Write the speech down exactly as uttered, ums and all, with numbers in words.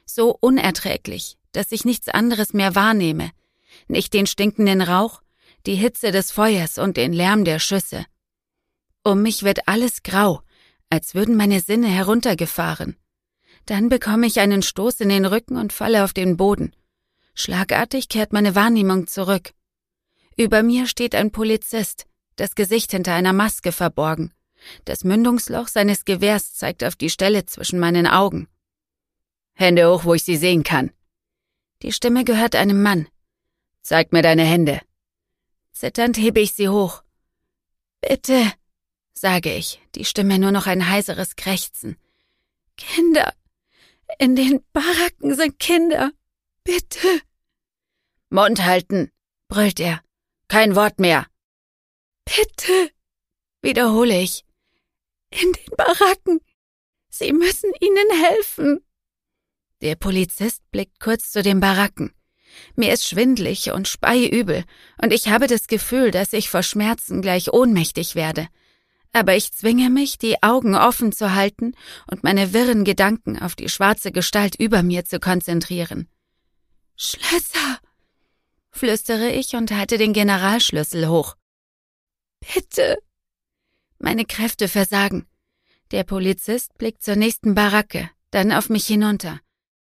So unerträglich, dass ich nichts anderes mehr wahrnehme. Nicht den stinkenden Rauch, die Hitze des Feuers und den Lärm der Schüsse. Um mich wird alles grau, als würden meine Sinne heruntergefahren. Dann bekomme ich einen Stoß in den Rücken und falle auf den Boden. Schlagartig kehrt meine Wahrnehmung zurück. Über mir steht ein Polizist, das Gesicht hinter einer Maske verborgen. Das Mündungsloch seines Gewehrs zeigt auf die Stelle zwischen meinen Augen. »Hände hoch, wo ich sie sehen kann.« Die Stimme gehört einem Mann. »Zeig mir deine Hände.« Zitternd hebe ich sie hoch. »Bitte«, sage ich, die Stimme nur noch ein heiseres Krächzen. »Kinder! In den Baracken sind Kinder! Bitte!« »Mund halten«, brüllt er. »Kein Wort mehr!« »Bitte«, wiederhole ich. »In den Baracken! Sie müssen ihnen helfen!« Der Polizist blickt kurz zu den Baracken. Mir ist schwindlig und speiübel, und ich habe das Gefühl, dass ich vor Schmerzen gleich ohnmächtig werde. Aber ich zwinge mich, die Augen offen zu halten und meine wirren Gedanken auf die schwarze Gestalt über mir zu konzentrieren. »Schlösser«, flüstere ich und halte den Generalschlüssel hoch. »Bitte!« Meine Kräfte versagen. Der Polizist blickt zur nächsten Baracke, dann auf mich hinunter.